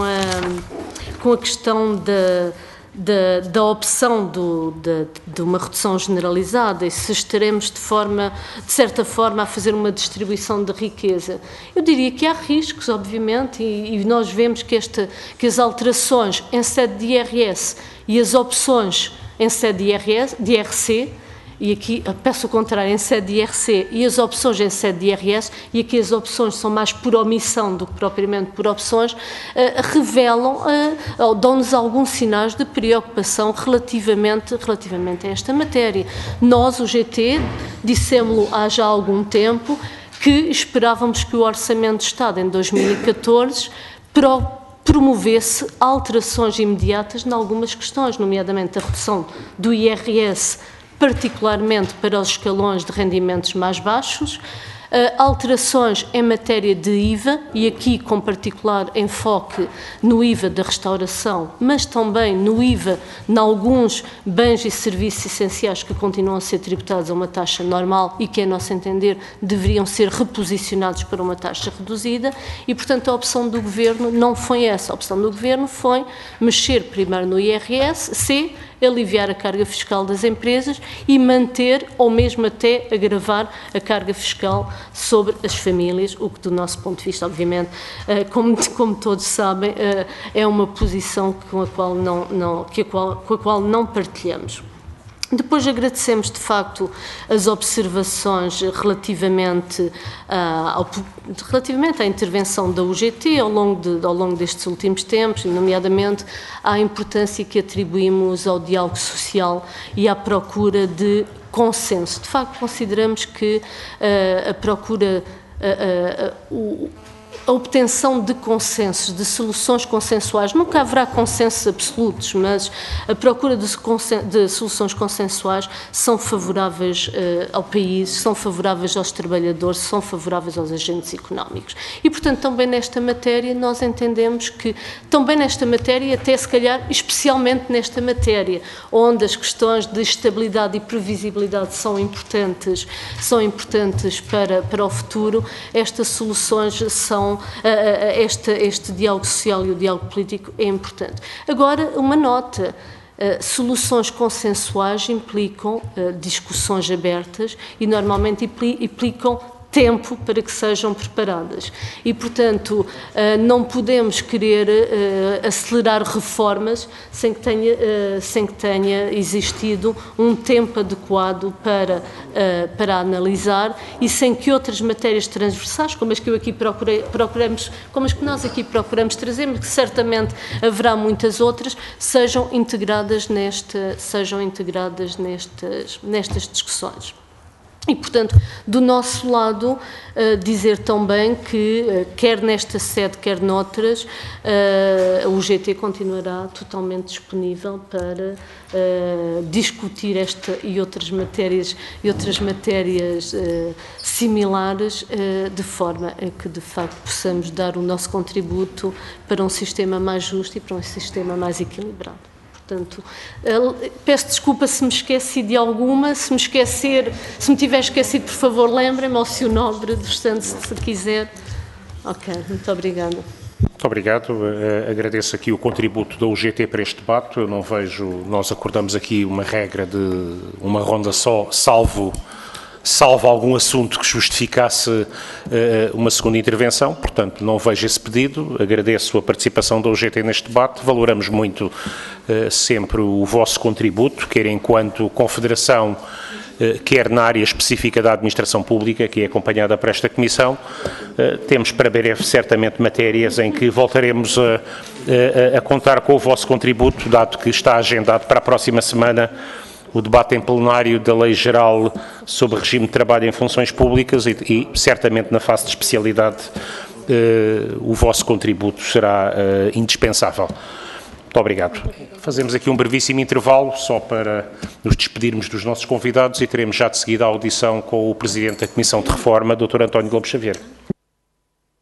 B: a, com a questão da, da, da opção do, de, de uma redução generalizada e se estaremos de forma, de certa forma, a fazer uma distribuição de riqueza. Eu diria que há riscos, obviamente, e, e nós vemos que, esta, que as alterações em sede de I R S e as opções em sede de I R S, de I R C, e aqui peço o contrário, em sede de I R C e as opções em sede de I R S, e aqui as opções são mais por omissão do que propriamente por opções, uh, revelam, uh, dão-nos alguns sinais de preocupação relativamente, relativamente a esta matéria. Nós, o G T, dissemos-lo há já algum tempo, que esperávamos que o Orçamento de Estado em dois mil e catorze pro promovesse alterações imediatas em algumas questões, nomeadamente a redução do I R S, particularmente para os escalões de rendimentos mais baixos, uh, alterações em matéria de I V A, e aqui com particular enfoque no I V A da restauração, mas também no I V A em alguns bens e serviços essenciais que continuam a ser tributados a uma taxa normal e que, a nosso entender, deveriam ser reposicionados para uma taxa reduzida, e, portanto, a opção do Governo não foi essa. A opção do Governo foi mexer primeiro no I R S, C, aliviar a carga fiscal das empresas e manter, ou mesmo até agravar a carga fiscal sobre as famílias, o que, do nosso ponto de vista, obviamente, como, como todos sabem, é uma posição com a qual não, não, que a qual, com a qual não partilhamos. Depois agradecemos, de facto, as observações relativamente, uh, ao, relativamente à intervenção da U G T ao longo, de, ao longo destes últimos tempos, nomeadamente à importância que atribuímos ao diálogo social e à procura de consenso. De facto, consideramos que uh, a procura, uh, uh, uh, o a obtenção de consensos, de soluções consensuais, nunca haverá consensos absolutos, mas a procura de, de soluções consensuais são favoráveis uh, ao país, são favoráveis aos trabalhadores, são favoráveis aos agentes económicos. E, portanto, também nesta matéria nós entendemos que, também nesta matéria, até se calhar, especialmente nesta matéria, onde as questões de estabilidade e previsibilidade são importantes, são importantes para, para o futuro, estas soluções são Este, este diálogo social e o diálogo político é importante. Agora, uma nota. Uh, soluções consensuais implicam uh, discussões abertas e normalmente impli implicam tempo para que sejam preparadas. E, portanto, uh, não podemos querer uh, acelerar reformas sem que, tenha, uh, sem que tenha existido um tempo adequado para, uh, para analisar e sem que outras matérias transversais, como as que eu aqui procurei, procuramos, como as que nós aqui procuramos trazer, mas que certamente haverá muitas outras, sejam integradas, nesta, sejam integradas nestas, nestas discussões. E, portanto, do nosso lado, uh, dizer também que, uh, quer nesta sede, quer noutras, uh, o G T continuará totalmente disponível para uh, discutir esta e outras matérias, e outras matérias uh, similares, uh, de forma a que, de facto, possamos dar o nosso contributo para um sistema mais justo e para um sistema mais equilibrado. Portanto, peço desculpa se me esqueci de alguma, se me esquecer, se me tiver esquecido, por favor, lembrem-me, ao senhor Nobre dos Santos, se quiser. Ok, muito obrigada.
A: Muito obrigado. Uh, agradeço aqui o contributo da U G T para este debate. Eu não vejo, nós acordamos aqui uma regra de uma ronda só, salvo, salvo algum assunto que justificasse uh, uma segunda intervenção, portanto não vejo esse pedido. Agradeço a participação da U G T neste debate, valoramos muito uh, sempre o vosso contributo, quer enquanto Confederação, quer na área específica da administração pública, que é acompanhada por esta Comissão. Temos para breve, certamente, matérias em que voltaremos a, a, a contar com o vosso contributo, dado que está agendado para a próxima semana o debate em plenário da Lei Geral sobre regime de trabalho em funções públicas e, e certamente, na fase de especialidade, o vosso contributo será indispensável. Muito obrigado. Fazemos aqui um brevíssimo intervalo, só para nos despedirmos dos nossos convidados e teremos já de seguida a audição com o Presidente da Comissão de Reforma, doutor António Lobo Xavier.